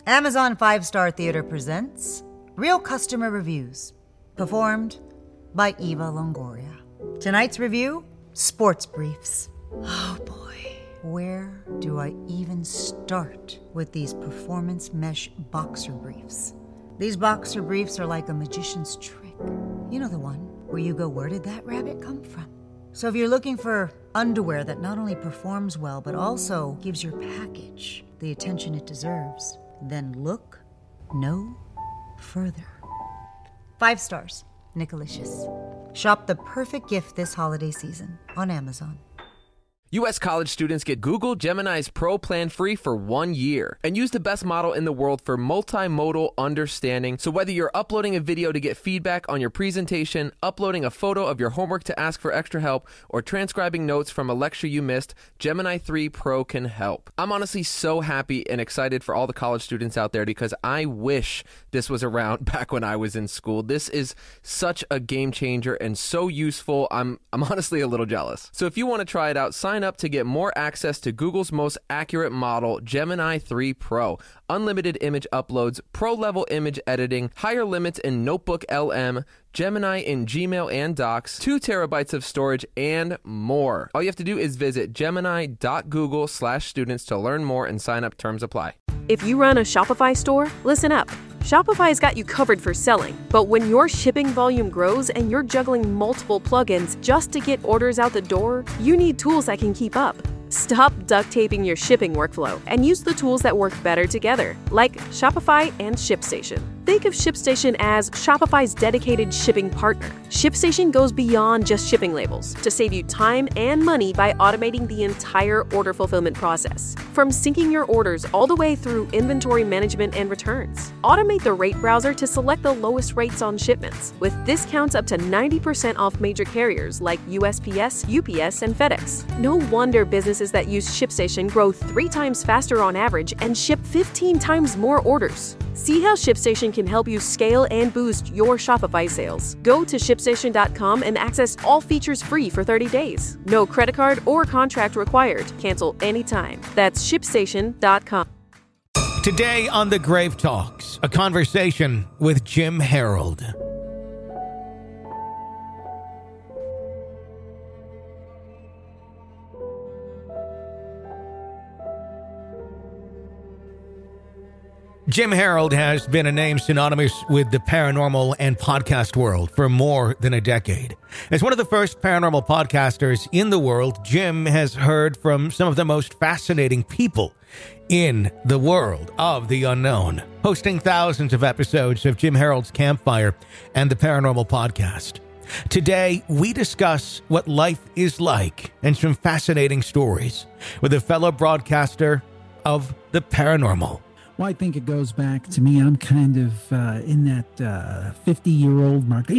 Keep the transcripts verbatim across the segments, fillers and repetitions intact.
Amazon Five Star Theater presents Real Customer Reviews, performed by Eva Longoria. Tonight's review, Sports Briefs. Oh boy, where do I even start with these performance mesh boxer briefs? These boxer briefs are like a magician's trick. You know the one where you go, where did that rabbit come from? So if you're looking for underwear that not only performs well, but also gives your package the attention it deserves, then look no further. Five stars, Nicolicious. Shop the perfect gift this holiday season on Amazon. U S college students get Google Gemini's Pro plan free for one year and use the best model in the world for multimodal understanding. So whether you're uploading a video to get feedback on your presentation, uploading a photo of your homework to ask for extra help, or transcribing notes from a lecture you missed, Gemini three Pro can help. I'm honestly so happy and excited for all the college students out there because I wish this was around back when I was in school. This is such a game changer and so useful. I'm I'm honestly a little jealous. So if you want to try it out, sign up to get more access to Google's most accurate model, Gemini three Pro. Unlimited image uploads, pro-level image editing, higher limits in Notebook L M, Gemini in Gmail and Docs, two terabytes of storage, and more. All you have to do is visit gemini.google slash students to learn more and sign up. Terms apply. If you run a Shopify store, listen up. Shopify's got you covered for selling. But when your shipping volume grows and you're juggling multiple plugins just to get orders out the door, you need tools that can keep up. Stop duct taping your shipping workflow and use the tools that work better together, like Shopify and ShipStation. Think of ShipStation as Shopify's dedicated shipping partner. ShipStation goes beyond just shipping labels to save you time and money by automating the entire order fulfillment process. From syncing your orders all the way through inventory management and returns. Automate the rate browser to select the lowest rates on shipments, with discounts up to ninety percent off major carriers like U S P S, U P S, and FedEx. No wonder businesses that use ShipStation grow three times faster on average and ship fifteen times more orders. See how ShipStation can help you scale and boost your Shopify sales. Go to ShipStation dot com and access all features free for thirty days. No credit card or contract required. Cancel anytime. That's ShipStation dot com. Today on The Grave Talks, a conversation with Jim Harold. Jim Harold has been a name synonymous with the paranormal and podcast world for more than a decade. As one of the first paranormal podcasters in the world, Jim has heard from some of the most fascinating people in the world of the unknown, hosting thousands of episodes of Jim Harold's Campfire and the Paranormal Podcast. Today, we discuss what life is like and some fascinating stories with a fellow broadcaster of the paranormal. Well, I think it goes back to me. I'm kind of uh, in that uh, fifty-year-old mark,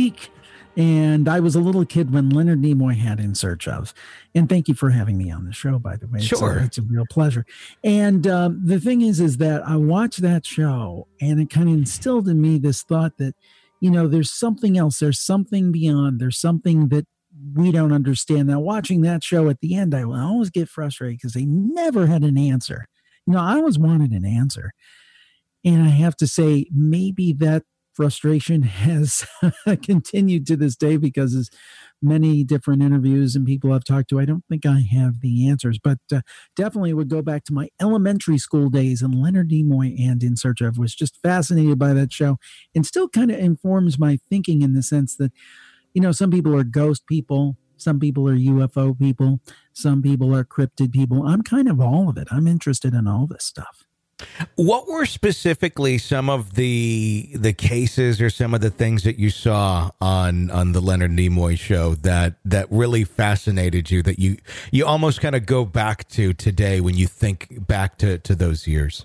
and I was a little kid when Leonard Nimoy had In Search Of. And thank you for having me on the show, by the way. Sure. It's a, it's a real pleasure. And um, the thing is, is that I watched that show, and it kind of instilled in me this thought that, you know, there's something else. There's something beyond. There's something that we don't understand. Now, watching that show at the end, I always get frustrated because they never had an answer. You know, I always wanted an answer. And I have to say, maybe that frustration has continued to this day because as many different interviews and people I've talked to, I don't think I have the answers. But uh, definitely would go back to my elementary school days, and Leonard Nimoy and In Search Of was just fascinated by that show and still kind of informs my thinking in the sense that, you know, some people are ghost people. Some people are U F O people. Some people are cryptid people. I'm kind of all of it. I'm interested in all this stuff. What were specifically some of the the cases or some of the things that you saw on on the Leonard Nimoy show that that really fascinated you, that you you almost kind of go back to today when you think back to to those years?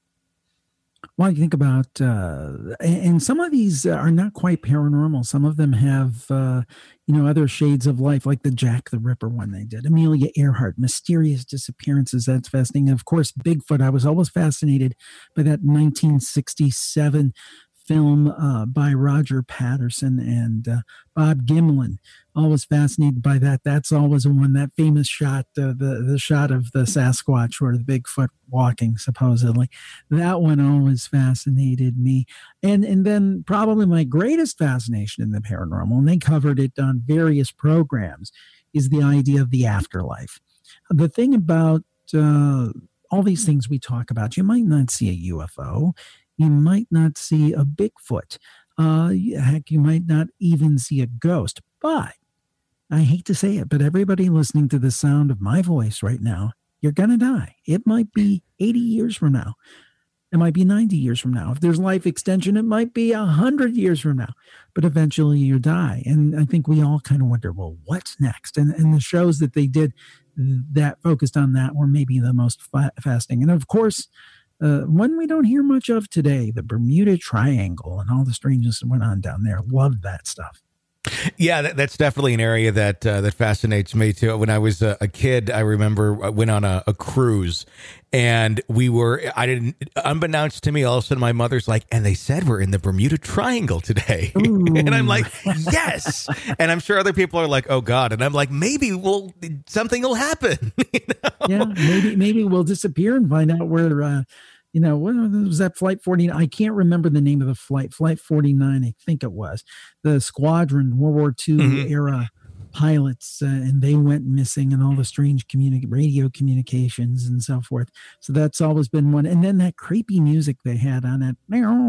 Well, you think about, uh, and some of these are not quite paranormal. Some of them have, uh, you know, other shades of life, like the Jack the Ripper one they did. Amelia Earhart, mysterious disappearances. That's fascinating. Of course, Bigfoot. I was always fascinated by that nineteen sixty-seven film uh, by Roger Patterson and uh, Bob Gimlin. Always fascinated by that. That's always one, that famous shot, uh, the, the shot of the Sasquatch or the Bigfoot walking, supposedly. That one always fascinated me. And, and then probably my greatest fascination in the paranormal, and they covered it on various programs, is the idea of the afterlife. The thing about uh, all these things we talk about, you might not see a U F O, you might not see a Bigfoot, uh, heck, you might not even see a ghost. But I hate to say it, but everybody listening to the sound of my voice right now, you're going to die. It might be eighty years from now. It might be ninety years from now. If there's life extension, it might be one hundred years from now. But eventually you die. And I think we all kind of wonder, well, what's next? And, and the shows that they did that focused on that were maybe the most fa- fascinating. And of course, uh, one we don't hear much of today, the Bermuda Triangle and all the strangeness that went on down there. Loved that stuff. Yeah, that, that's definitely an area that uh, that fascinates me too. When I was a, a kid, I remember I went on a, a cruise, and we were, I didn't, unbeknownst to me, all of a sudden my mother's like, and they said we're in the Bermuda Triangle today. And I'm like, yes. And I'm sure other people are like, oh God. And I'm like, maybe we'll, something will happen. You know? Yeah, maybe, maybe we'll disappear and find out where, uh, you know, what was that flight forty-nine? I can't remember the name of the flight. Flight forty-nine, I think it was. The squadron, World War Two mm-hmm. era pilots, uh, and they went missing, and all the strange communi- radio communications and so forth. So that's always been one. And then that creepy music they had on it.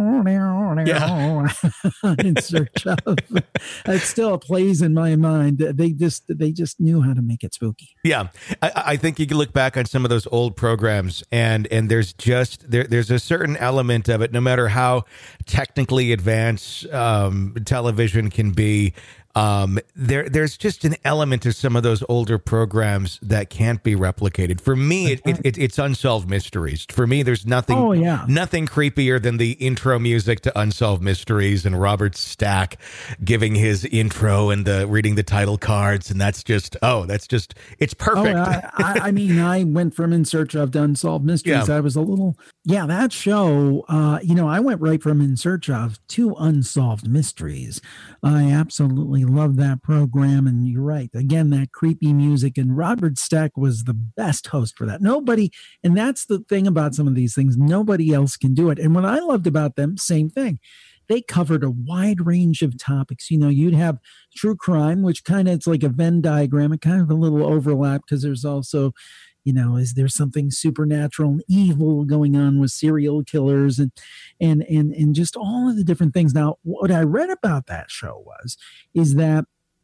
Yeah. In search of. It still plays in my mind. They just they just knew how to make it spooky. Yeah. I, I think you can look back on some of those old programs, and and there's just there there's a certain element of it, no matter how technically advanced um, television can be. Um, there, there's just an element to some of those older programs that can't be replicated. For me, it, it, it, it's Unsolved Mysteries. For me, there's nothing, oh, yeah. nothing creepier than the intro music to Unsolved Mysteries and Robert Stack giving his intro and the reading the title cards, and that's just, oh, that's just, it's perfect. Oh, I, I, I mean, I went from In Search of to Unsolved Mysteries. Yeah. I was a little, yeah, that show. Uh, you know, I went right from In Search of to Unsolved Mysteries. I absolutely love that program, and you're right, again, that creepy music, and Robert Stack was the best host for that. Nobody, and that's the thing about some of these things, nobody else can do it. And what I loved about them, same thing, they covered a wide range of topics. You know, you'd have true crime, which kind of, it's like a Venn diagram, it kind of a little overlap, because there's also, you know, is there something supernatural and evil going on with serial killers and and and and just all of the different things. Now, what I read about that show was is that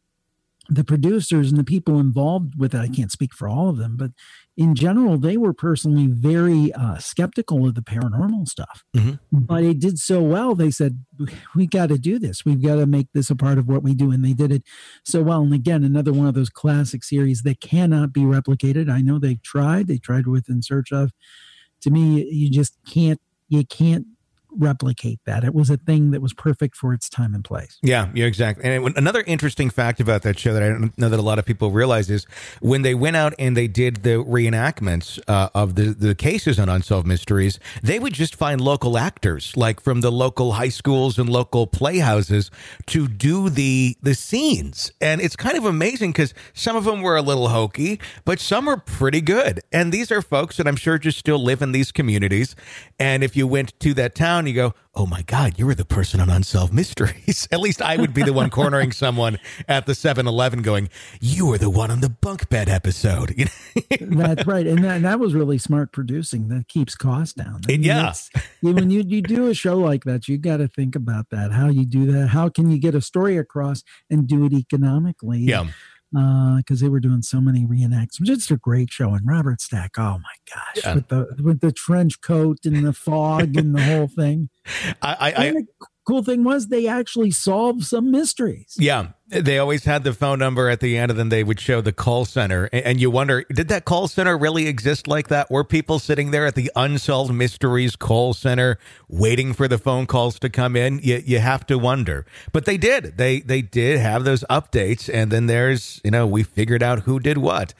the producers and the people involved with it, I can't speak for all of them, but in general, they were personally very uh, skeptical of the paranormal stuff. Mm-hmm. But it did so well, they said, we got to do this. We've got to make this a part of what we do. And they did it so well. And again, another one of those classic series that cannot be replicated. I know they've tried. They tried with In Search of. To me, you just can't, you can't replicate that. It was a thing that was perfect for its time and place. Yeah, yeah, exactly. And another interesting fact about that show that I don't know that a lot of people realize is when they went out and they did the reenactments uh, of the, the cases on Unsolved Mysteries, they would just find local actors, like from the local high schools and local playhouses, to do the the scenes. And it's kind of amazing because some of them were a little hokey, but some are pretty good. And these are folks that I'm sure just still live in these communities. And if you went to that town, you go, oh my God, you were the person on Unsolved Mysteries. At least I would be the one cornering someone at the seven eleven going, you were the one on the bunk bed episode. That's right. And that, that was really smart producing. That keeps costs down. I mean, yeah. When you, you do a show like that, you got to think about that, how you do that. How can you get a story across and do it economically? Yeah. Because uh, they were doing so many reenactments. Just a great show. And Robert Stack, oh my gosh, yeah. with the with the trench coat and the fog and the whole thing. I, I, I the cool thing was they actually solved some mysteries. Yeah, they always had the phone number at the end, and then they would show the call center. And, and you wonder, did that call center really exist like that? Were people sitting there at the Unsolved Mysteries call center waiting for the phone calls to come in? You, you have to wonder. But they did. They they did have those updates, and then there's, you know, we figured out who did what.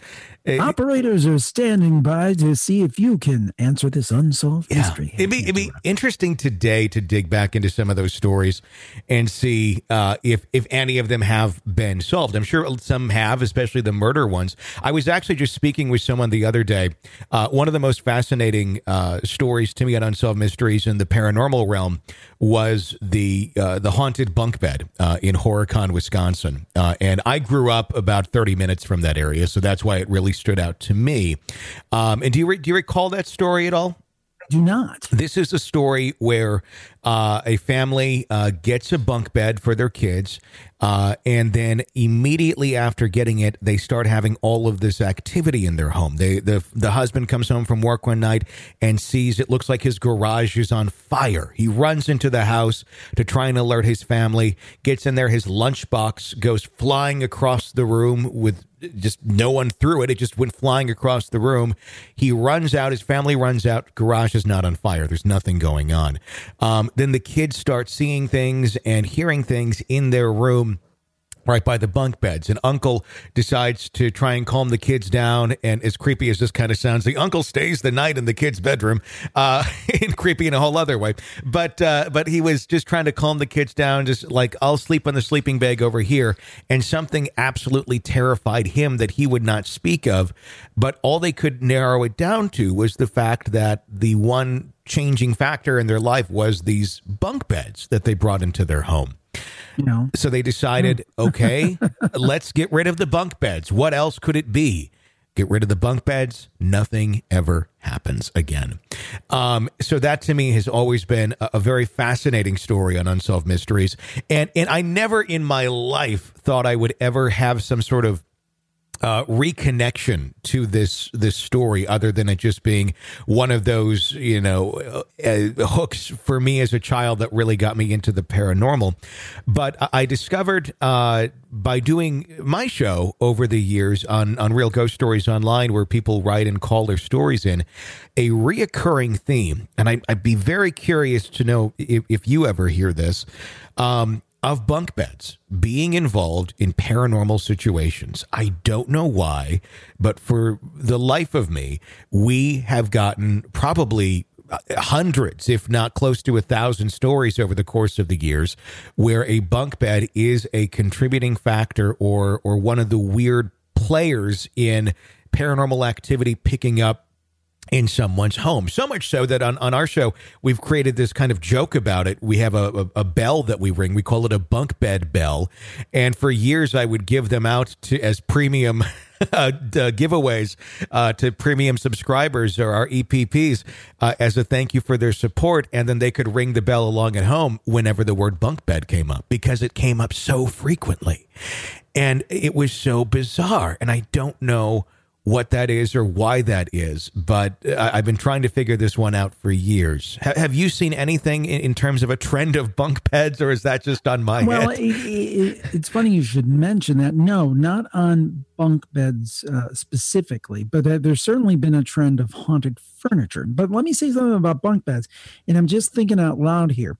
Operators are standing by to see if you can answer this unsolved yeah. mystery. It'd be, it'd be interesting today to dig back into some of those stories and see uh, if if any of them have been solved. I'm sure some have, especially the murder ones. I was actually just speaking with someone the other day. Uh, one of the most fascinating uh, stories to me on Unsolved Mysteries in the paranormal realm was the uh, the haunted bunk bed uh, in Horicon, Wisconsin. Uh, and I grew up about thirty minutes from that area, so that's why it really stood out to me. Um, and do you re- do you recall that story at all? I do not. This is a story where uh, a family uh, gets a bunk bed for their kids, uh, and then immediately after getting it, they start having all of this activity in their home. They, the the husband comes home from work one night and sees it looks like his garage is on fire. He runs into the house to try and alert his family, gets in there, his lunchbox goes flying across the room with just no one threw it. It just went flying across the room. He runs out. His family runs out. Garage is not on fire. There's nothing going on. Um, then the kids start seeing things and hearing things in their room right by the bunk beds. And uncle decides to try and calm the kids down. And as creepy as this kind of sounds, the uncle stays the night in the kid's bedroom, uh, and creepy in a whole other way. But, uh, but he was just trying to calm the kids down, just like, I'll sleep on the sleeping bag over here. And something absolutely terrified him that he would not speak of. But all they could narrow it down to was the fact that the one changing factor in their life was these bunk beds that they brought into their home. You know. So they decided, okay, let's get rid of the bunk beds. What else could it be? Get rid of the bunk beds. Nothing ever happens again. Um, so that to me has always been a, a very fascinating story on Unsolved Mysteries. And, and I never in my life thought I would ever have some sort of Uh, reconnection to this this story, other than it just being one of those, you know, uh, uh, hooks for me as a child that really got me into the paranormal. But I discovered uh, by doing my show over the years on, on Real Ghost Stories Online, where people write and call their stories in, a reoccurring theme, and I, I'd be very curious to know if, if you ever hear this, um, of bunk beds being involved in paranormal situations. I don't know why, but for the life of me, we have gotten probably hundreds, if not close to a thousand stories over the course of the years where a bunk bed is a contributing factor or or one of the weird players in paranormal activity picking up in someone's home. So much so that on, on our show, we've created this kind of joke about it. We have a, a, a bell that we ring. We call it a bunk bed bell. And for years, I would give them out to as premium uh, giveaways uh, to premium subscribers or our E P Ps uh, as a thank you for their support. And then they could ring the bell along at home whenever the word bunk bed came up, because it came up so frequently. And it was so bizarre. And I don't know what that is or why that is, but I've been trying to figure this one out for years. H- have you seen anything in, in terms of a trend of bunk beds, or is that just on my well, head? It, it, it's funny you should mention that. No, not on bunk beds uh, specifically, but uh, there's certainly been a trend of haunted furniture. But let me say something about bunk beds, and I'm just thinking out loud here.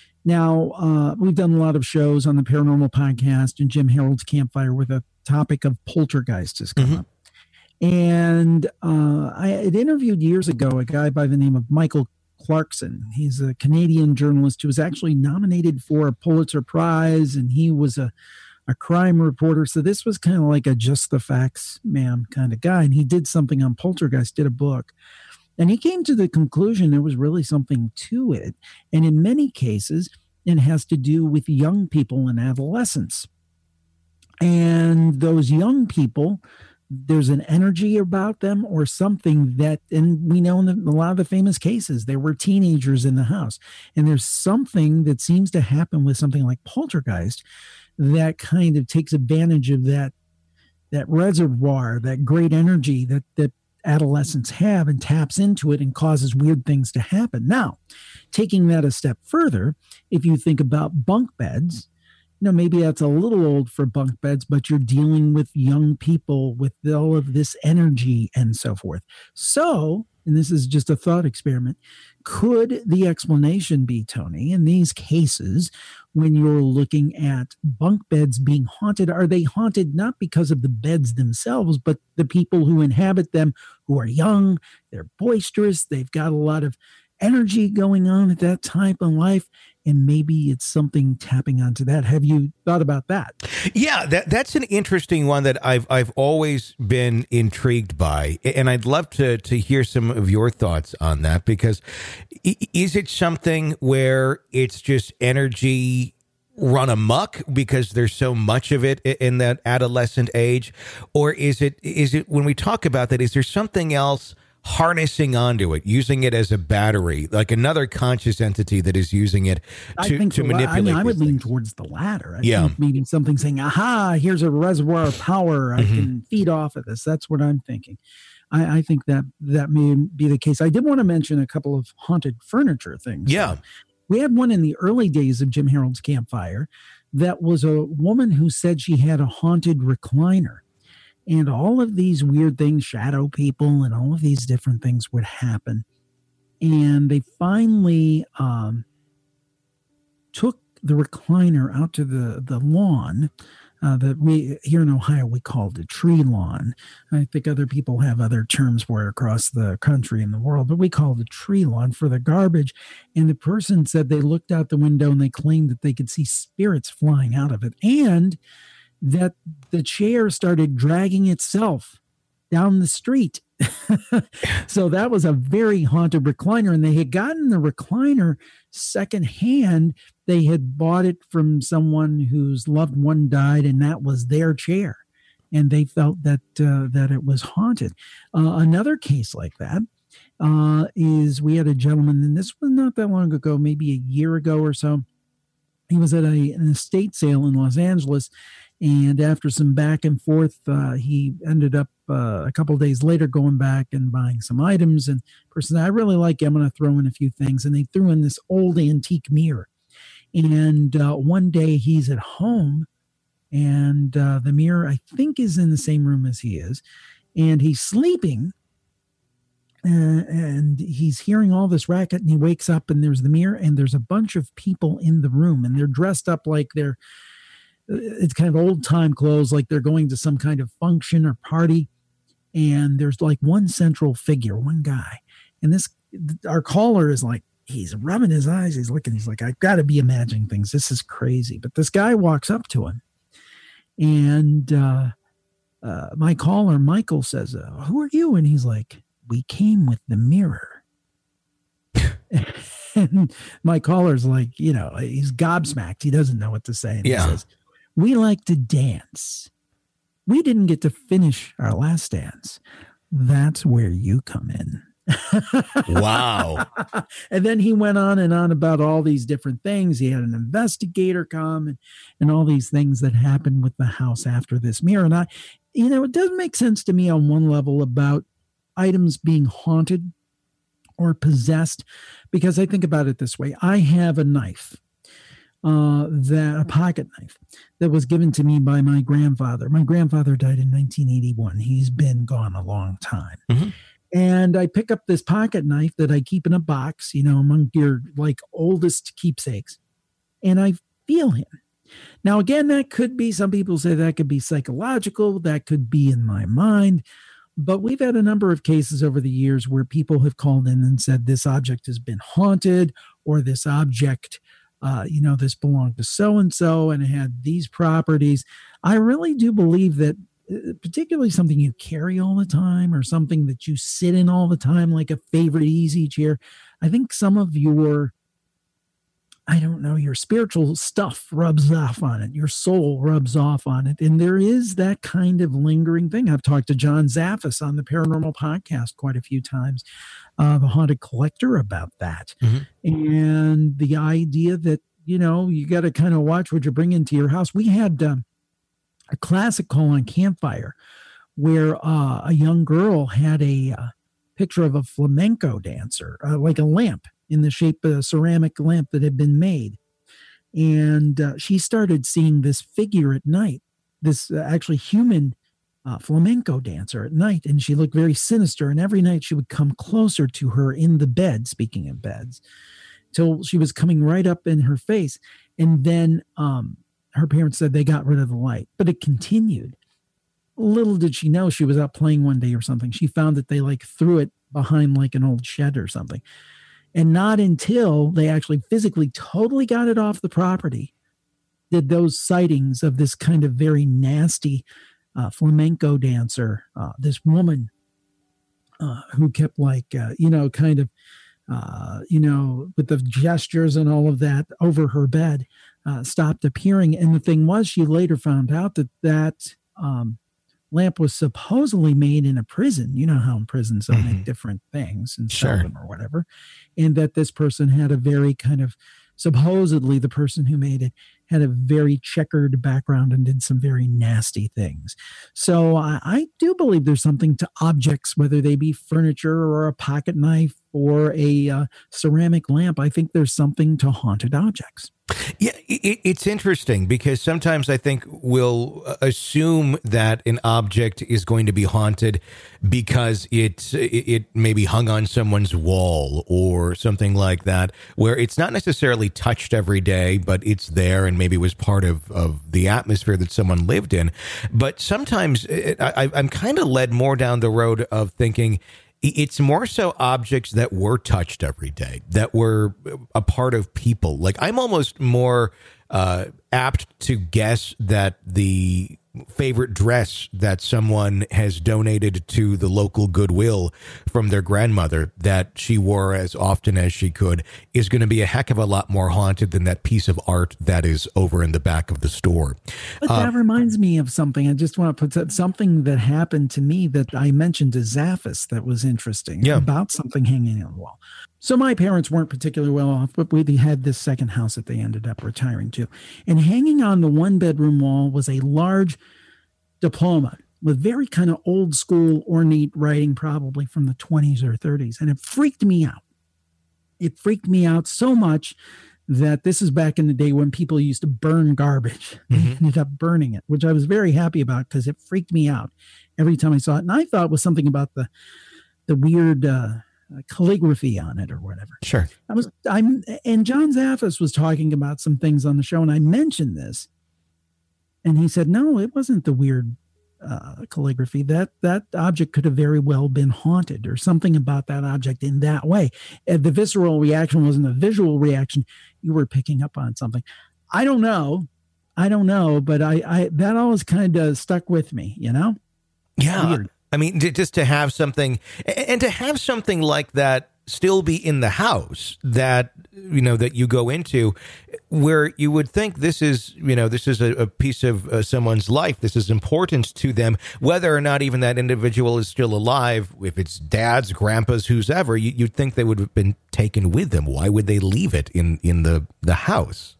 Now, uh, we've done a lot of shows on the Paranormal Podcast and Jim Harold's Campfire where the topic of poltergeist has come mm-hmm. up. And uh, I had interviewed years ago a guy by the name of Michael Clarkson. He's a Canadian journalist who was actually nominated for a Pulitzer Prize, and he was a, a crime reporter. So this was kind of like a just the facts, ma'am kind of guy. And he did something on poltergeist, did a book. And he came to the conclusion there was really something to it. And in many cases, it has to do with young people and adolescents. And those young people, there's an energy about them or something that, and we know in the, a lot of the famous cases, there were teenagers in the house. And there's something that seems to happen with something like poltergeist that kind of takes advantage of that, that reservoir, that great energy that, that adolescents have and taps into it and causes weird things to happen. Now, taking that a step further, if you think about bunk beds, you know, maybe that's a little old for bunk beds, but you're dealing with young people with all of this energy and so forth. So and this is just a thought experiment, could the explanation be, Tony, in these cases, when you're looking at bunk beds being haunted, are they haunted not because of the beds themselves, but the people who inhabit them, who are young, they're boisterous, they've got a lot of energy going on at that time of life, and maybe it's something tapping onto that. Have you thought about that? Yeah, that that's an interesting one that I've I've always been intrigued by, and I'd love to to hear some of your thoughts on that, because is it something where it's just energy run amok because there's so much of it in that adolescent age, or is it is it when we talk about that, is there something else harnessing onto it, using it as a battery, like another conscious entity that is using it to, I think to so. manipulate? I mean, I would things. lean towards the latter. I Yeah. think maybe something saying, aha, here's a reservoir of power. I Mhm. can feed off of this. That's what I'm thinking. I, I think that that may be the case. I did want to mention a couple of haunted furniture things. Yeah. Uh, we had one in the early days of Jim Harold's Campfire that was a woman who said she had a haunted recliner. And all of these weird things, shadow people and all of these different things would happen. And they finally um, took the recliner out to the, the lawn uh, that we, here in Ohio, we called a tree lawn. I think other people have other terms for it across the country and the world, but we called it a tree lawn for the garbage. And the person said they looked out the window and they claimed that they could see spirits flying out of it. And that the chair started dragging itself down the street. So that was a very haunted recliner, and they had gotten the recliner secondhand. They had bought it from someone whose loved one died, and that was their chair, and they felt that uh, that it was haunted. Uh, another case like that uh, is we had a gentleman, and this was not that long ago, maybe a year ago or so. He was at a, an estate sale in Los Angeles, and after some back and forth, uh, he ended up uh, a couple of days later going back and buying some items. And the person said, I really like it. I'm going to throw in a few things. And they threw in this old antique mirror. And uh, one day he's at home, and uh, the mirror, I think, is in the same room as he is. And he's sleeping. Uh, and he's hearing all this racket, and he wakes up, and there's the mirror, and there's a bunch of people in the room, and they're dressed up like they're, it's kind of old time clothes, like they're going to some kind of function or party. And there's like one central figure, one guy. And this, our caller is like, he's rubbing his eyes. He's looking, he's like, I've got to be imagining things. This is crazy. But this guy walks up to him, and uh, uh, my caller, Michael, says, uh, who are you? And he's like, we came with the mirror. And my caller's like, you know, he's gobsmacked. He doesn't know what to say. And Yeah. He says, we like to dance. We didn't get to finish our last dance. That's where you come in. Wow. And then he went on and on about all these different things. He had an investigator come and, and all these things that happened with the house after this mirror. And I, you know, it doesn't make sense to me on one level about items being haunted or possessed, because I think about it this way. I have a knife, uh, that a pocket knife that was given to me by my grandfather. My grandfather died in nineteen eighty-one. He's been gone a long time. Mm-hmm. And I pick up this pocket knife that I keep in a box, you know, among your like oldest keepsakes, and I feel him. Now, again, that could be, some people say that could be psychological, that could be in my mind. But we've had a number of cases over the years where people have called in and said this object has been haunted, or this object, uh, you know, this belonged to so-and-so and it had these properties. I really do believe that, uh, particularly something you carry all the time or something that you sit in all the time, like a favorite easy chair, I think some of your, I don't know, your spiritual stuff rubs off on it. Your soul rubs off on it. And there is that kind of lingering thing. I've talked to John Zaffis on the Paranormal Podcast quite a few times, uh, the Haunted Collector, about that. Mm-hmm. And the idea that, you know, you got to kind of watch what you bring into your house. We had um, a classic call on Campfire where uh, a young girl had a uh, picture of a flamenco dancer, uh, like a lamp in the shape of a ceramic lamp that had been made. And uh, she started seeing this figure at night, this uh, actually human uh, flamenco dancer at night, and she looked very sinister. And every night she would come closer to her in the bed, speaking of beds, till she was coming right up in her face. And then um, her parents said they got rid of the light, but it continued. Little did she know, she was out playing one day or something. She found that they like threw it behind like an old shed or something. And not until they actually physically totally got it off the property did those sightings of this kind of very nasty uh, flamenco dancer, uh, this woman uh, who kept like, uh, you know, kind of, uh, you know, with the gestures and all of that over her bed, uh, stopped appearing. And the thing was, she later found out that that um, lamp was supposedly made in a prison. You know how in prisons they Mm-hmm. make different things and Sure. sell them or whatever. And that this person had a very kind of, supposedly the person who made it had a very checkered background and did some very nasty things. So I, I do believe there's something to objects, whether they be furniture or a pocket knife or a uh, ceramic lamp. I think there's something to haunted objects. Yeah, it, it's interesting because sometimes I think we'll assume that an object is going to be haunted because it it maybe hung on someone's wall or something like that, where it's not necessarily touched every day, but it's there and maybe was part of, of the atmosphere that someone lived in. But sometimes it, I, I'm kind of led more down the road of thinking it's more so objects that were touched every day, that were a part of people. Like I'm almost more uh, apt to guess that the favorite dress that someone has donated to the local Goodwill from their grandmother that she wore as often as she could is going to be a heck of a lot more haunted than that piece of art that is over in the back of the store. But Uh, that reminds me of something. I just want to put that, something that happened to me that I mentioned to Zaffis that was interesting Yeah. about something hanging on the wall. So my parents weren't particularly well off, but we had this second house that they ended up retiring to. And hanging on the one bedroom wall was a large diploma with very kind of old school ornate writing, probably from the twenties or thirties. And it freaked me out. It freaked me out so much that this is back in the day when people used to burn garbage. They ended up burning it, which I was very happy about because it freaked me out every time I saw it. And I thought it was something about the the weird uh, calligraphy on it or whatever. Sure. I was I'm and John Zaffis was talking about some things on the show, and I mentioned this, and he said, "No, it wasn't the weird uh, calligraphy. That that object could have very well been haunted, or something about that object in that way. And the visceral reaction wasn't a visual reaction. You were picking up on something. I don't know, I don't know, but I, I that always kind of stuck with me. You know? Yeah. Weird. I mean, j- just to have something and to have something like that still be in the house that, you know, that you go into where you would think this is, you know, this is a, a piece of uh, someone's life. This is important to them, whether or not even that individual is still alive. If it's dads, grandpas, who's ever, you, you'd think they would have been taken with them. Why would they leave it in, in the, the house?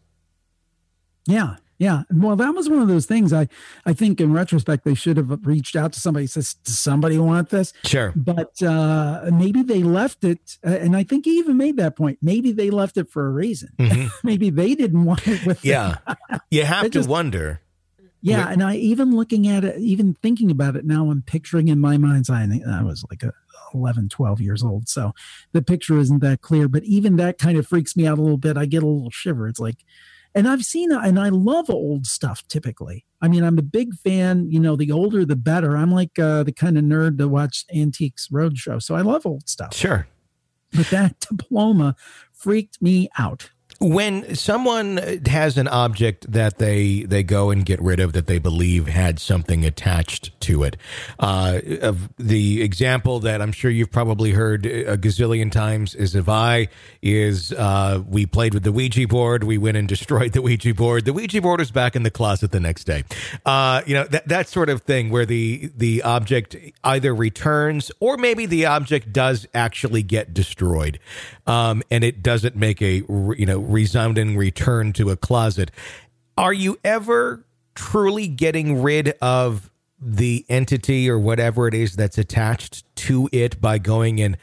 Yeah. Yeah. Well, that was one of those things. I, I think in retrospect, they should have reached out to somebody. Says, does somebody want this? Sure. But uh, maybe they left it. Uh, and I think he even made that point. Maybe they left it for a reason. Mm-hmm. Maybe they didn't want it with them. Yeah. You have It to just- wonder. Yeah. And I even looking at it, even thinking about it now, I'm picturing in my mind's eye, and I was like a eleven, twelve years old. So the picture isn't that clear, but even that kind of freaks me out a little bit. I get a little shiver. It's like, and I've seen, and I love old stuff typically. I mean, I'm a big fan, you know, the older, the better. I'm like uh, the kind of nerd to watch Antiques Roadshow. So I love old stuff. Sure. But that diploma freaked me out. When someone has an object that they they go and get rid of that they believe had something attached to it, uh, of the example that I'm sure you've probably heard a gazillion times is if I is uh, we played with the Ouija board, we went and destroyed the Ouija board. The Ouija board is back in the closet the next day. Uh, you know, that that sort of thing where the the object either returns or maybe the object does actually get destroyed, um, and it doesn't make a you know. resounding return to a closet. Are you ever truly getting rid of the entity or whatever it is that's attached to it by going and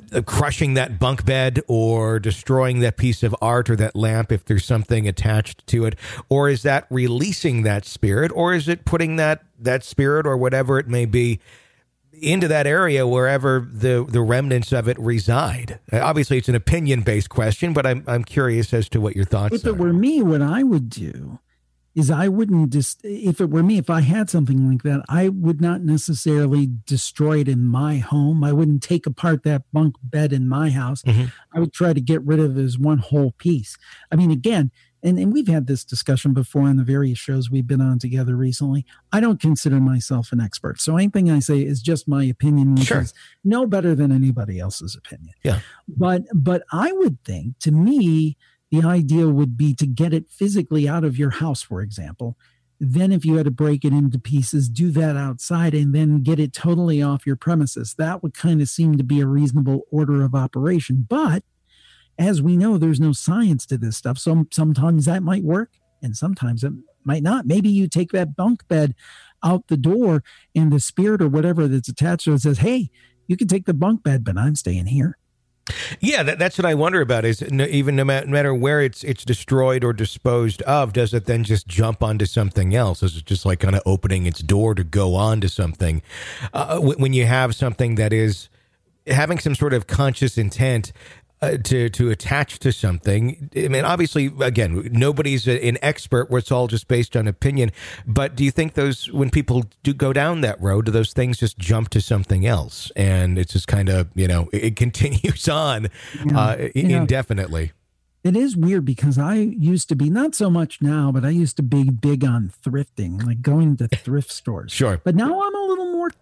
uh, crushing that bunk bed or destroying that piece of art or that lamp if there's something attached to it? Or is that releasing that spirit? Or is it putting that that spirit or whatever it may be into that area wherever the, the remnants of it reside? Uh, obviously, it's an opinion-based question, but I'm I'm curious as to what your thoughts if are. If it were me, what I would do is I wouldn't just, if it were me, if I had something like that, I would not necessarily destroy it in my home. I wouldn't take apart that bunk bed in my house. Mm-hmm. I would try to get rid of it as one whole piece. I mean, again, and, and we've had this discussion before on the various shows we've been on together recently. I don't consider myself an expert. So anything I say is just my opinion, which sure. is no better than anybody else's opinion. Yeah. But, but I would think, to me, the idea would be to get it physically out of your house, for example. Then if you had to break it into pieces, do that outside and then get it totally off your premises. That would kind of seem to be a reasonable order of operation. But as we know, there's no science to this stuff. So sometimes that might work and sometimes it might not. Maybe you take that bunk bed out the door and the spirit or whatever that's attached to it says, hey, you can take the bunk bed, but I'm staying here. Yeah, that, that's what I wonder about is no, even no matter, no matter where it's it's destroyed or disposed of, does it then just jump onto something else? Is it just like kind of opening its door to go on to something? Uh, when you have something that is having some sort of conscious intent uh, to to attach to something, I mean, obviously, again, nobody's an expert. Where it's all just based on opinion. But do you think those, when people do go down that road, do those things just jump to something else, and it's just kind of, you know, it, it continues on yeah. uh, yeah. indefinitely? It is weird because I used to be, not so much now, but I used to be big on thrifting, like going to thrift stores. Sure. But now I'm a little more,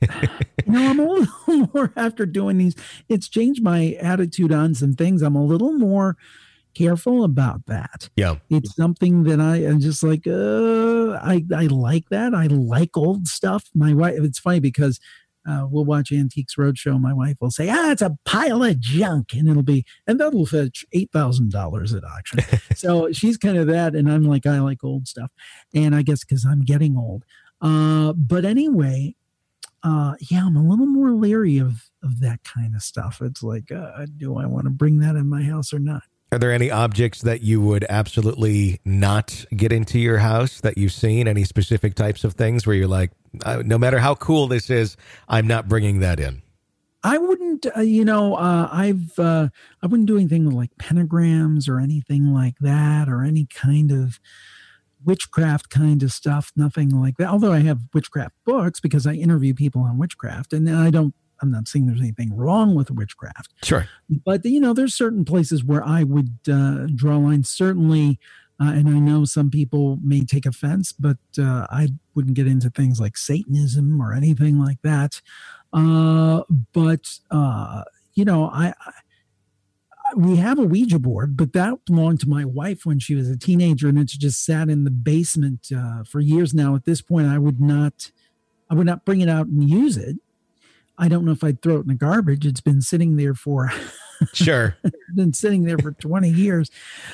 you know, I'm a little more after doing these. It's changed my attitude on some things. I'm a little more careful about that. Yeah. It's something that I am just like, uh, I, I like that. I like old stuff. My wife, it's funny because Uh, we'll watch Antiques Roadshow. My wife will say, ah, it's a pile of junk. And it'll be, and that'll fetch eight thousand dollars at auction. So she's kind of that. And I'm like, I like old stuff. And I guess because I'm getting old. Uh, but anyway, uh, yeah, I'm a little more leery of, of that kind of stuff. It's like, uh, do I want to bring that in my house or not? Are there any objects that you would absolutely not get into your house that you've seen? Any specific types of things where you're like, uh, no matter how cool this is, I'm not bringing that in? I wouldn't, uh, you know, uh, I've, uh, I wouldn't do anything with like pentagrams or anything like that, or any kind of witchcraft kind of stuff. Nothing like that. Although I have witchcraft books because I interview people on witchcraft, and I don't, I'm not saying there's anything wrong with witchcraft. Sure. But, you know, there's certain places where I would uh, draw lines. Certainly, uh, and I know some people may take offense, but uh, I wouldn't get into things like Satanism or anything like that. Uh, but, uh, you know, I, I we have a Ouija board, but that belonged to my wife when she was a teenager, and it's just sat in the basement uh, for years now. At this point, I would not, I would not bring it out and use it. I don't know if I'd throw it in the garbage. It's been sitting there for sure. It's been sitting there for twenty years.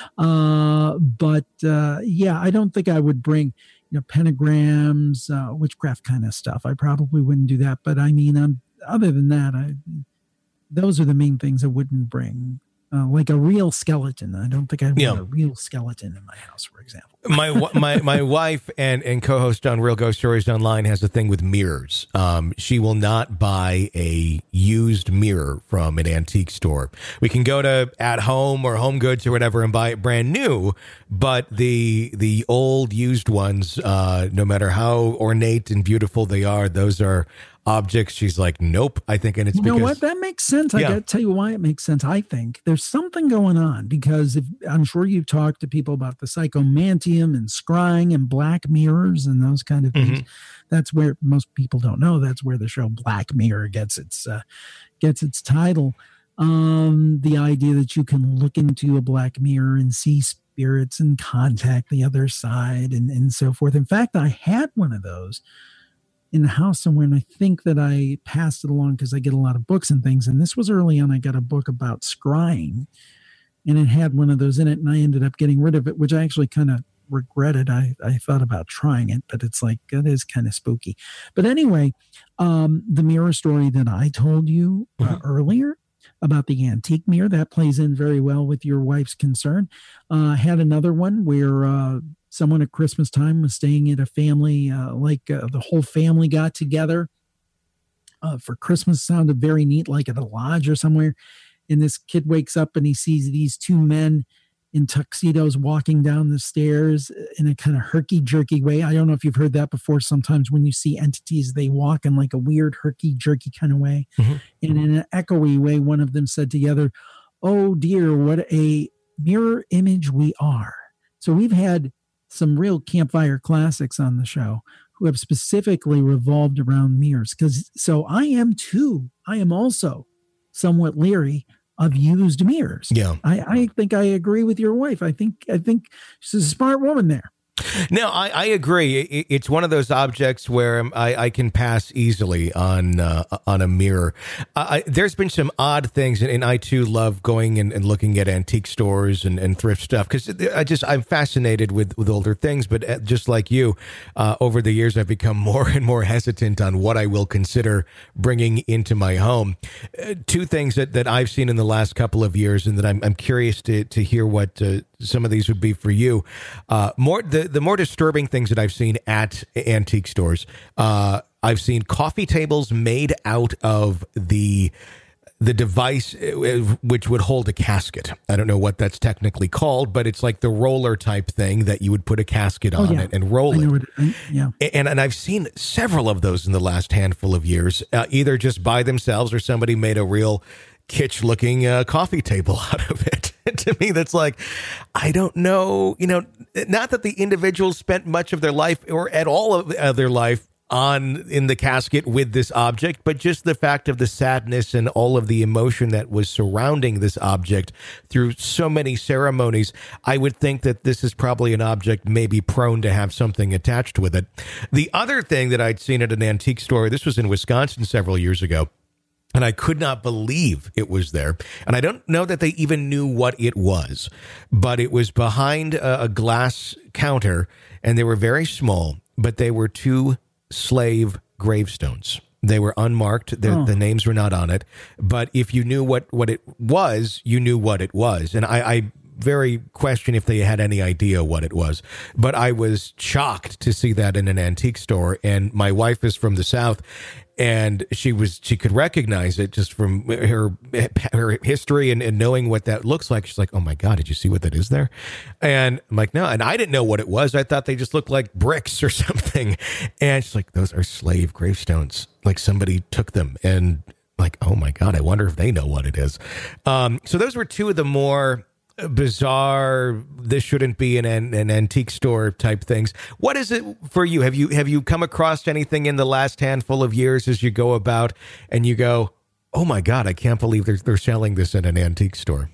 Uh, but uh, yeah, I don't think I would bring, you know, pentagrams, uh, witchcraft kind of stuff. I probably wouldn't do that. But I mean, um, other than that, I, those are the main things I wouldn't bring. Uh, like a real skeleton. I don't think I'd yeah. want a real skeleton in my house, for example. my my my wife and, and co-host on Real Ghost Stories Online has a thing with mirrors. Um, she will not buy a used mirror from an antique store. We can go to At Home or Home Goods or whatever and buy it brand new, but the the old used ones, uh, no matter how ornate and beautiful they are, those are objects. She's like, nope. I think, and it's you because know what, that makes sense. I yeah. got to tell you why it makes sense. I think there's something going on because if, I'm sure you've talked to people about the psychomantium and scrying and black mirrors and those kind of things. Mm-hmm. That's where most people don't know. That's where the show Black Mirror gets its uh, gets its title. Um, the idea that you can look into a black mirror and see spirits and contact the other side and and so forth. In fact, I had one of those in the house somewhere, and I think that I passed it along because I get a lot of books and things. And this was early on. I got a book about scrying, and it had one of those in it, and I ended up getting rid of it, which I actually kind of regretted. I, I thought about trying it, but it's like, it is kind of spooky. But anyway, um, the mirror story that I told you uh, mm-hmm. earlier, about the antique mirror. That plays in very well with your wife's concern. Uh, had another one where uh, someone at Christmas time was staying at a family, uh, like uh, the whole family got together uh, for Christmas. Sounded very neat, like at a lodge or somewhere. And this kid wakes up and he sees these two men in tuxedos walking down the stairs in a kind of herky-jerky way. I don't know if you've heard that before. Sometimes when you see entities, they walk in like a weird herky-jerky kind of way. Mm-hmm. And in an echoey way, one of them said together, "Oh dear, what a mirror image we are." So we've had some real campfire classics on the show who have specifically revolved around mirrors. Because so I am too. I am also somewhat leery of used mirrors. Yeah. I, I think I agree with your wife. I think I think she's a smart woman there. No, I, I agree. It, it's one of those objects where I, I can pass easily on uh, on a mirror. I, there's been some odd things, and, and I too love going and, and looking at antique stores and, and thrift stuff because I just I'm fascinated with, with older things. But just like you, uh, over the years, I've become more and more hesitant on what I will consider bringing into my home. Uh, two things that, that I've seen in the last couple of years, and that I'm I'm curious to to hear what uh, some of these would be for you. Uh, more the the more disturbing things that I've seen at antique stores. Uh, I've seen coffee tables made out of the the device which would hold a casket. I don't know what that's technically called, but it's like the roller type thing that you would put a casket on oh, yeah. it and roll I know it. it. Yeah. And and I've seen several of those in the last handful of years, uh, either just by themselves or somebody made a real kitsch looking uh, coffee table out of it. To me, that's like, I don't know, you know, not that the individuals spent much of their life or at all of their life on in the casket with this object, but just the fact of the sadness and all of the emotion that was surrounding this object through so many ceremonies. I would think that this is probably an object maybe prone to have something attached with it. The other thing that I'd seen at an antique store, this was in Wisconsin several years ago, and I could not believe it was there. And I don't know that they even knew what it was, but it was behind a, a glass counter, and they were very small, but they were two slave gravestones. They were unmarked. Oh. The names were not on it. But if you knew what, what it was, you knew what it was. And I, I very question if they had any idea what it was. But I was shocked to see that in an antique store. And my wife is from the South, and she was she could recognize it just from her her history and, and knowing what that looks like. She's like, "Oh my God, did you see what that is there?" And I'm like, "No," and I didn't know what it was. I thought they just looked like bricks or something. And she's like, "Those are slave gravestones. Like somebody took them." And like, "Oh my God, I wonder if they know what it is." Um, so those were two of the more bizarre, this shouldn't be an, an antique store type things. What is it for you? Have you have you come across anything in the last handful of years as you go about and you go, "Oh my God, I can't believe they're they're selling this at an antique store"?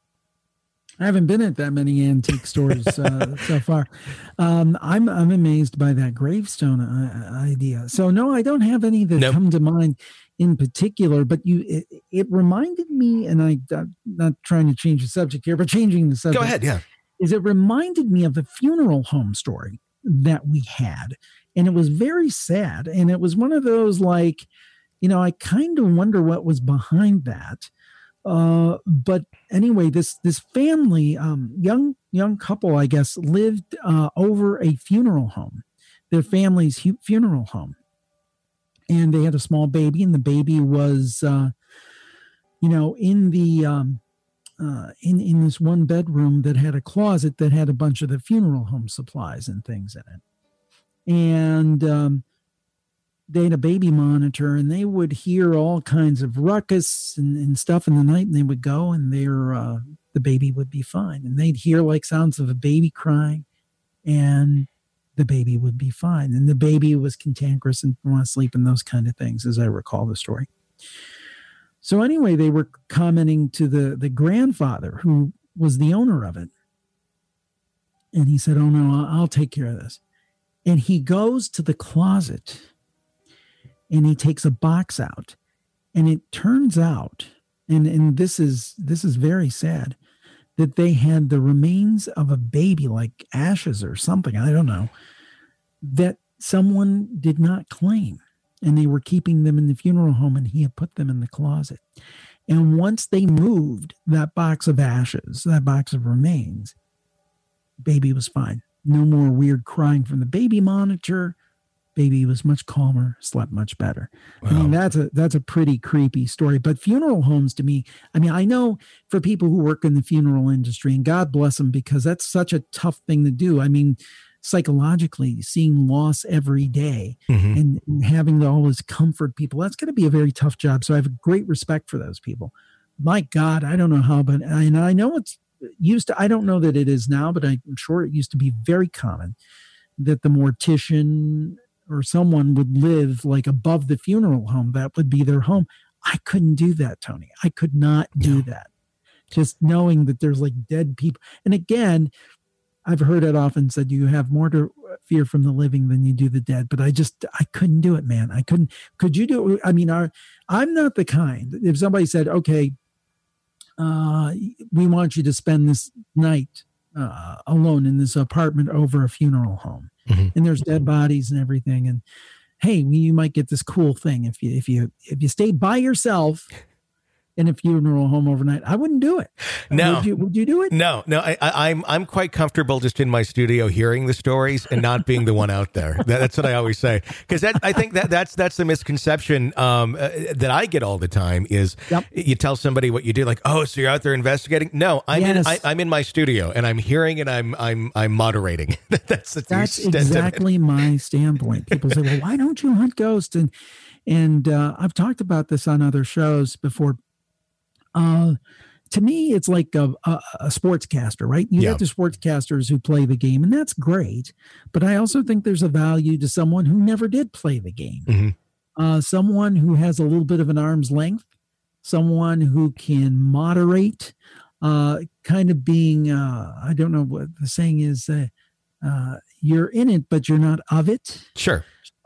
I haven't been at that many antique stores uh, so far. Um, I'm I'm amazed by that gravestone uh, idea. So no, I don't have any that nope. come to mind in particular. But you, it, it reminded me, and I, I'm not trying to change the subject here, but changing the subject. Go ahead, yeah. Is it reminded me of a funeral home story that we had, and it was very sad, and it was one of those like, you know, I kind of wonder what was behind that. Uh, but anyway, this this family, um, young young couple, I guess, lived uh, over a funeral home, their family's hu- funeral home, and they had a small baby, and the baby was, uh, you know, in the um, uh, in in this one bedroom that had a closet that had a bunch of the funeral home supplies and things in it, and um, they had a baby monitor, and they would hear all kinds of ruckus and, and stuff in the night, and they would go, and their uh, the baby would be fine, and they'd hear like sounds of a baby crying, and the baby would be fine, and the baby was cantankerous and want to sleep and those kind of things, as I recall the story. So anyway, they were commenting to the the grandfather who was the owner of it, and he said, "Oh no, I'll, I'll take care of this," and he goes to the closet. And he takes a box out, and it turns out, and, and this is this is very sad, that they had the remains of a baby, like ashes or something, I don't know, that someone did not claim, and they were keeping them in the funeral home, and he had put them in the closet. And once they moved that box of ashes, that box of remains, baby was fine. No more weird crying from the baby monitor. Baby was much calmer, slept much better. Wow. I mean, that's a that's a pretty creepy story. But funeral homes, to me, I mean, I know for people who work in the funeral industry, and God bless them, because that's such a tough thing to do. I mean, psychologically, seeing loss every day mm-hmm. and, and having to always comfort people, that's going to be a very tough job. So I have great respect for those people. My God, I don't know how, but I, and I know it's used to, I don't know that it is now, but I'm sure it used to be very common that the mortician or someone would live like above the funeral home. That would be their home. I couldn't do that, Tony. I could not do no. that. Just knowing that there's like dead people. And again, I've heard it often said you have more to fear from the living than you do the dead, but I just, I couldn't do it, man. I couldn't, could you do it? I mean, our, I'm not the kind, if somebody said, okay, uh, we want you to spend this night uh, alone in this apartment over a funeral home. Mm-hmm. And there's dead bodies and everything. And hey, you might get this cool thing if you if you if you stay by yourself in a funeral home overnight. I wouldn't do it. No, would you, would you do it? No, no. I, I, I'm I'm quite comfortable just in my studio hearing the stories and not being the one out there. That, that's what I always say, because that I think that that's that's the misconception um, uh, that I get all the time is yep. you tell somebody what you do, like, oh, so you're out there investigating. No, I'm yes. in I, I'm in my studio and I'm hearing and I'm I'm I'm moderating. that's the that's exactly my standpoint. People say, well, why don't you hunt ghosts? And and uh, I've talked about this on other shows before. Uh, to me, it's like a, a, a sportscaster, right? You yeah. get the sportscasters who play the game, and that's great. But I also think there's a value to someone who never did play the game. Mm-hmm. Uh, someone who has a little bit of an arm's length, someone who can moderate, uh, kind of being, uh, I don't know what the saying is, uh, uh, you're in it, but you're not of it. Sure.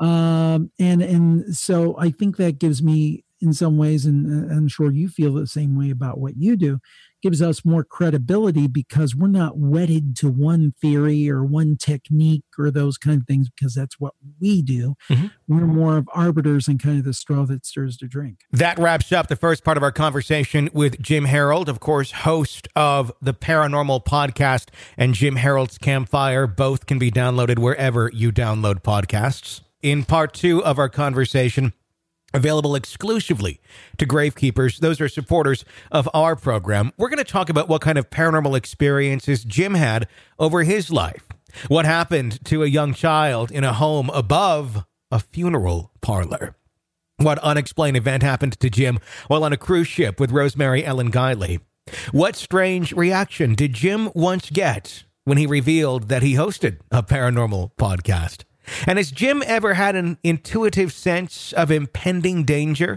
Um, and, and so I think that gives me, in some ways, and I'm sure you feel the same way about what you do, gives us more credibility because we're not wedded to one theory or one technique or those kind of things, because that's what we do. Mm-hmm. We're more of arbiters and kind of the straw that stirs the drink. That wraps up the first part of our conversation with Jim Harold, of course, host of the Paranormal Podcast and Jim Harold's Campfire. Both can be downloaded wherever you download podcasts. In part two of our conversation, available exclusively to Gravekeepers, those are supporters of our program, we're going to talk about what kind of paranormal experiences Jim had over his life. What happened to a young child in a home above a funeral parlor? What unexplained event happened to Jim while on a cruise ship with Rosemary Ellen Guiley? What strange reaction did Jim once get when he revealed that he hosted a paranormal podcast? And has Jim ever had an intuitive sense of impending danger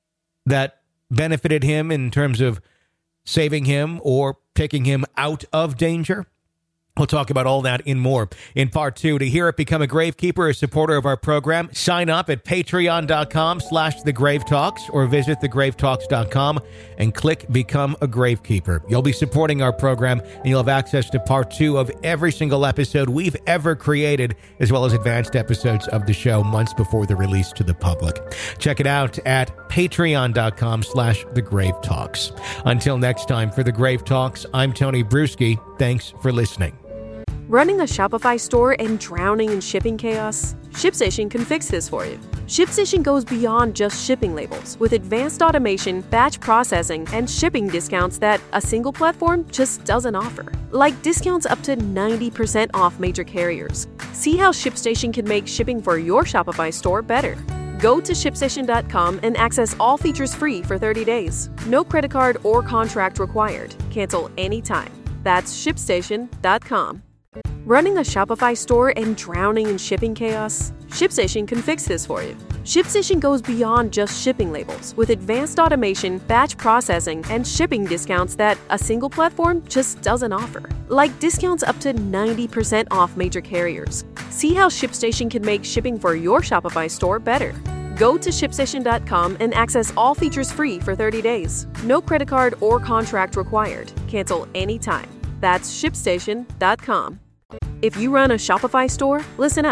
that benefited him in terms of saving him or picking him out of danger? We'll talk about all that and more in part two. To hear it, become a Gravekeeper, a supporter of our program. Sign up at patreon.com slash the Grave Talks or visit the grave talks dot com and click Become a Gravekeeper. You'll be supporting our program and you'll have access to part two of every single episode we've ever created, as well as advanced episodes of the show months before the release to the public. Check it out at patreon.com slash the Grave Talks. Until next time, for the Grave Talks, I'm Tony Bruschi. Thanks for listening. Running a Shopify store and drowning in shipping chaos? ShipStation can fix this for you. ShipStation goes beyond just shipping labels with advanced automation, batch processing, and shipping discounts that a single platform just doesn't offer. Like discounts up to ninety percent off major carriers. See how ShipStation can make shipping for your Shopify store better. Go to ship station dot com and access all features free for thirty days. No credit card or contract required. Cancel anytime. That's ship station dot com. Running a Shopify store and drowning in shipping chaos? ShipStation can fix this for you. ShipStation goes beyond just shipping labels with advanced automation, batch processing, and shipping discounts that a single platform just doesn't offer. Like discounts up to ninety percent off major carriers. See how ShipStation can make shipping for your Shopify store better. Go to ship station dot com and access all features free for thirty days. No credit card or contract required. Cancel anytime. That's ship station dot com. If you run a Shopify store, listen up.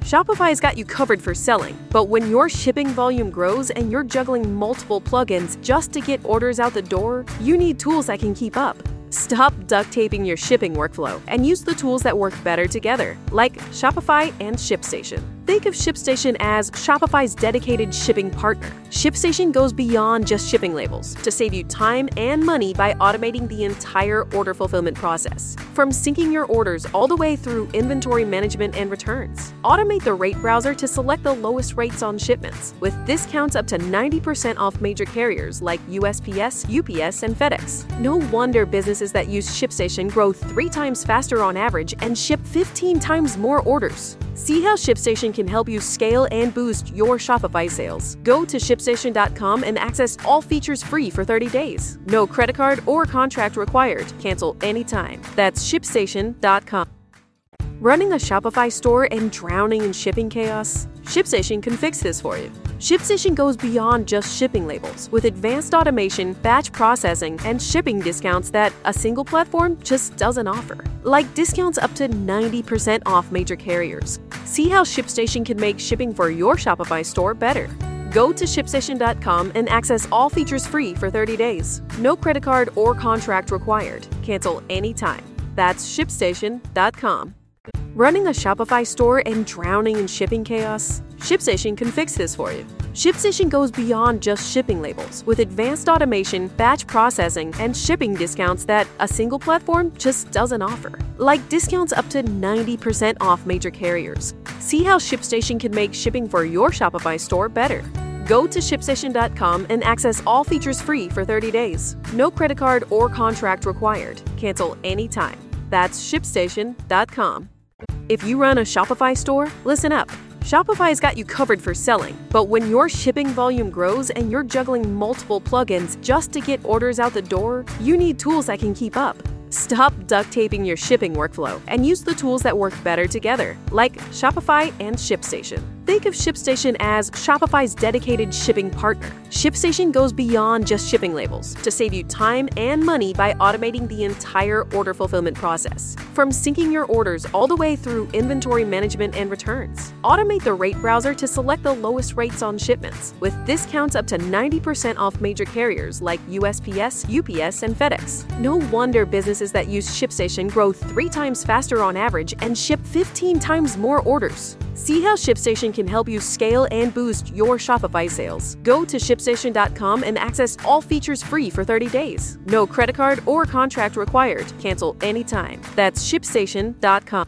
Shopify's got you covered for selling, but when your shipping volume grows and you're juggling multiple plugins just to get orders out the door, you need tools that can keep up. Stop duct taping your shipping workflow and use the tools that work better together, like Shopify and ShipStation. Think of ShipStation as Shopify's dedicated shipping partner. ShipStation goes beyond just shipping labels to save you time and money by automating the entire order fulfillment process, from syncing your orders all the way through inventory management and returns. Automate the rate browser to select the lowest rates on shipments, with discounts up to ninety percent off major carriers like U S P S, U P S, and FedEx. No wonder businesses that use ShipStation grow three times faster on average and ship fifteen times more orders. See how ShipStation can help you scale and boost your Shopify sales. Go to ship station dot com and access all features free for thirty days. No credit card or contract required. Cancel anytime. That's ship station dot com. Running a Shopify store and drowning in shipping chaos? ShipStation can fix this for you. ShipStation goes beyond just shipping labels with advanced automation, batch processing, and shipping discounts that a single platform just doesn't offer. Like discounts up to ninety percent off major carriers. See how ShipStation can make shipping for your Shopify store better. Go to ship station dot com and access all features free for thirty days. No credit card or contract required. Cancel anytime. That's ship station dot com. Running a Shopify store and drowning in shipping chaos? ShipStation can fix this for you. ShipStation goes beyond just shipping labels with advanced automation, batch processing, and shipping discounts that a single platform just doesn't offer. Like discounts up to ninety percent off major carriers. See how ShipStation can make shipping for your Shopify store better. Go to ship station dot com and access all features free for thirty days. No credit card or contract required. Cancel anytime. That's ship station dot com. If you run a Shopify store, listen up. Shopify's got you covered for selling, but when your shipping volume grows and you're juggling multiple plugins just to get orders out the door, you need tools that can keep up. Stop duct taping your shipping workflow and use the tools that work better together, like Shopify and ShipStation. Think of ShipStation as Shopify's dedicated shipping partner. ShipStation goes beyond just shipping labels to save you time and money by automating the entire order fulfillment process, from syncing your orders all the way through inventory management and returns. Automate the rate browser to select the lowest rates on shipments, with discounts up to ninety percent off major carriers like U S P S, U P S, and FedEx. No wonder businesses that use ShipStation grow three times faster on average and ship fifteen times more orders. See how ShipStation can help you scale and boost your Shopify sales. Go to ship station dot com and access all features free for thirty days. No credit card or contract required. Cancel anytime. That's ship station dot com.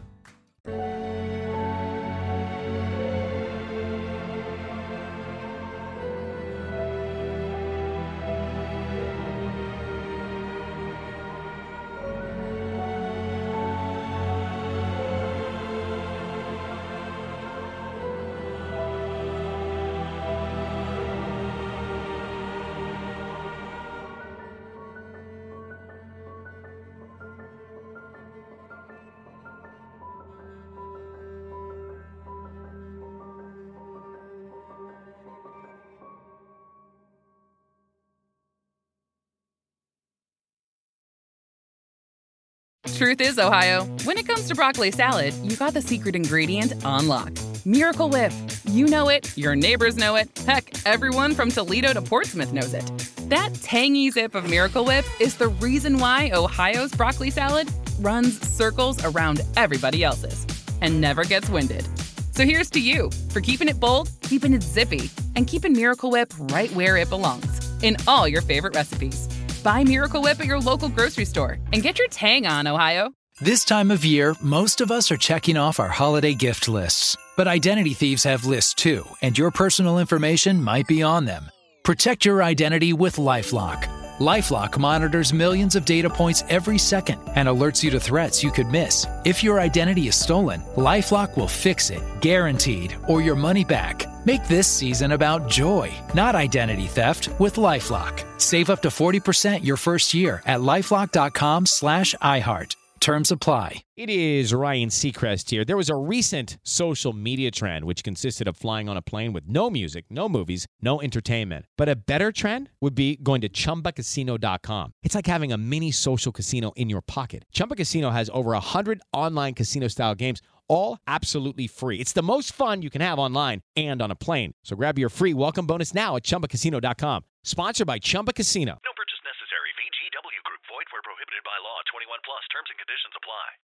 Truth is, Ohio, when it comes to broccoli salad, you got the secret ingredient on lock. Miracle Whip. You know it, your neighbors know it, heck, everyone from Toledo to Portsmouth knows it. That tangy zip of Miracle Whip is the reason why Ohio's broccoli salad runs circles around everybody else's and never gets winded. So here's to you for keeping it bold, keeping it zippy, and keeping Miracle Whip right where it belongs, in all your favorite recipes. Buy Miracle Whip at your local grocery store and get your tang on, Ohio. This time of year, most of us are checking off our holiday gift lists. But identity thieves have lists too, and your personal information might be on them. Protect your identity with LifeLock. LifeLock monitors millions of data points every second and alerts you to threats you could miss. If your identity is stolen, LifeLock will fix it, guaranteed, or your money back. Make this season about joy, not identity theft, with LifeLock. Save up to forty percent your first year at LifeLock.com slash iHeart. Terms apply. It is Ryan Seacrest here. There was a recent social media trend which consisted of flying on a plane with no music, no movies, no entertainment. But a better trend would be going to Chumba Casino dot com. It's like having a mini social casino in your pocket. Chumba Casino has over one hundred online casino-style games, all absolutely free. It's the most fun you can have online and on a plane. So grab your free welcome bonus now at Chumba Casino dot com. Sponsored by Chumba Casino. No purchase necessary. V G W Group. Void where prohibited by law. twenty-one plus. Terms and conditions apply.